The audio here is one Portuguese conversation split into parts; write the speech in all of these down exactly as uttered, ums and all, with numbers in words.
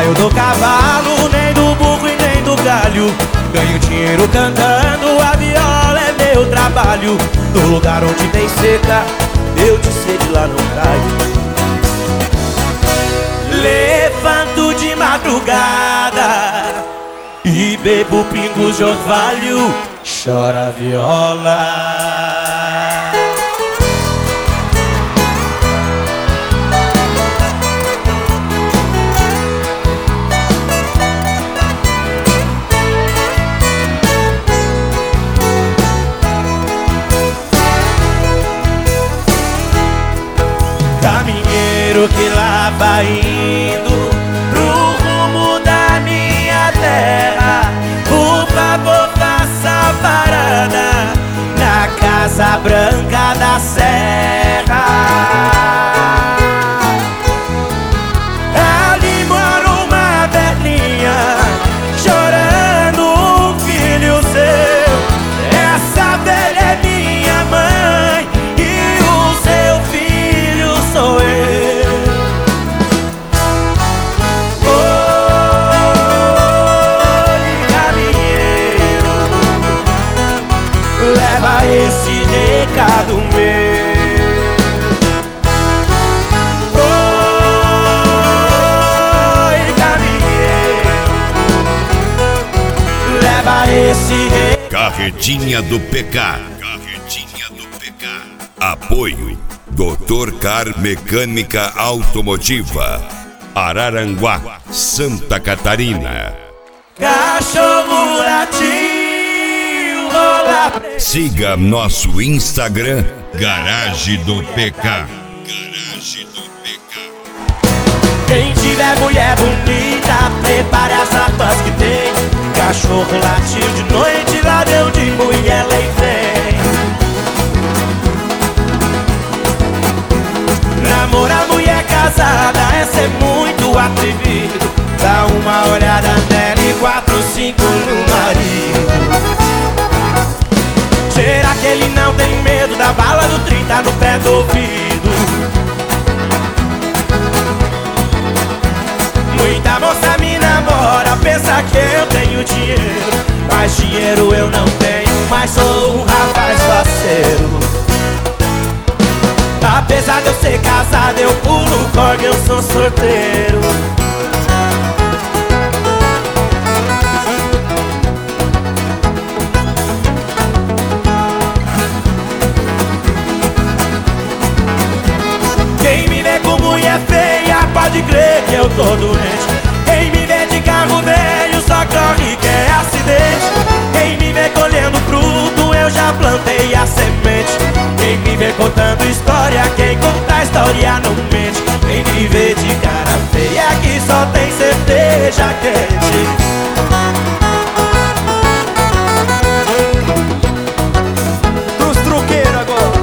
saio do cavalo, nem do burro e nem do galho. Ganho dinheiro cantando, a viola é meu trabalho. No lugar onde tem seca, eu de sede lá não caio. Levanto de madrugada e bebo pingos de orvalho, chora a viola. Caminheiro que lá vai indo pro rumo da minha terra, por favor faça parada na Casa Branca da Serra. Ali mora uma velhinha chorando um filho seu. Essa velha é minha mãe e o seu filho sou eu. Leva esse recado meu. Oi, caminheiro, leva esse recado. Carretinha do P K. Carretinha do P K. Apoio doutor Car Mecânica Automotiva, Araranguá, Santa Catarina. Cachorro latiu, rola. Siga nosso Instagram, Garagem do P K. Garagem do P K. Quem tiver mulher bonita, prepare as rapas que tem. Cachorro latiu de noite, ladrão de mulher, lei vem. Namorar mulher casada é ser muito atrevido. Dá uma olhada nela e quatro, cinco no marido. Será que ele não tem medo da bala do trinta no pé do ouvido? Muita moça me namora, pensa que eu tenho dinheiro, mas dinheiro eu não tenho, mas sou um rapaz faceiro. Apesar de eu ser casado, eu pulo corda, eu sou sorteiro. Quem me vê com mulher feia, pode crer que eu tô doente. Quem me vê de carro velho, só corre que é acidente. Quem me vê colhendo fruto, eu já plantei a semente. Quem me vê contando história, quem conta a história não mente. Quem me vê de cara feia, que só tem cerveja quente. Pros truqueiros agora.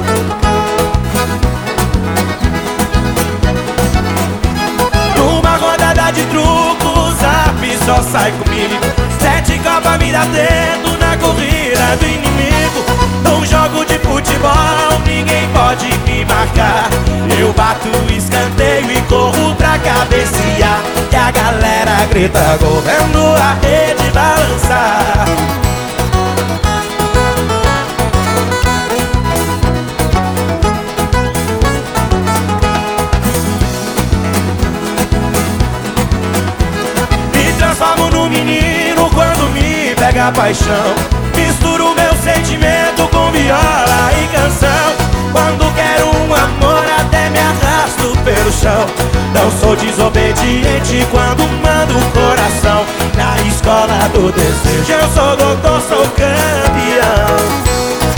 Numa rodada de truco, Zap só sai comigo. Sete copas me dá dedo na corrida do inimigo. Num jogo de futebol, ninguém pode me marcar. Eu bato o escanteio e corro pra cabecear. E a galera grita gol, vendo a rede balançar. Me transformo num menino quando me pega a paixão. Misturo meu sentimento com viola e canção. Quando quero um amor até me arrasto pelo chão. Não sou desobediente quando mando o coração. Na escola do desejo eu sou doutor, sou campeão.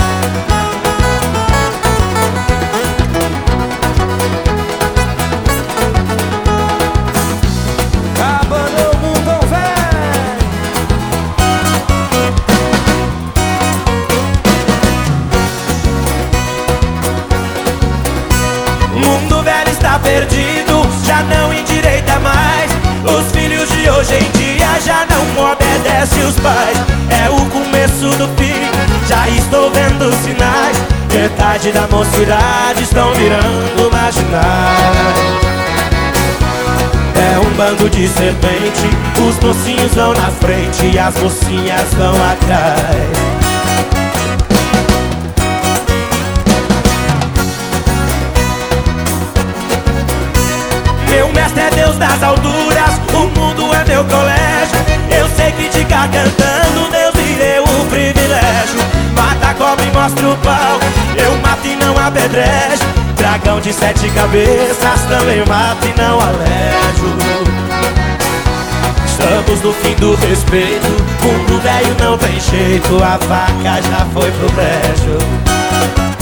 Perdido, já não endireita mais. Os filhos de hoje em dia já não obedecem os pais. É o começo do fim, já estou vendo sinais. Metade da mocidade estão virando marginais. É um bando de serpente, os mocinhos vão na frente e as mocinhas vão atrás. Meu mestre é Deus das alturas, o mundo é meu colégio. Eu sei criticar cantando, Deus me deu o privilégio. Mata a cobra e mostra o pau, eu mato e não apedrejo. Dragão de sete cabeças, também mato e não alejo. Estamos no fim do respeito, mundo velho não tem jeito, a faca já foi pro brejo.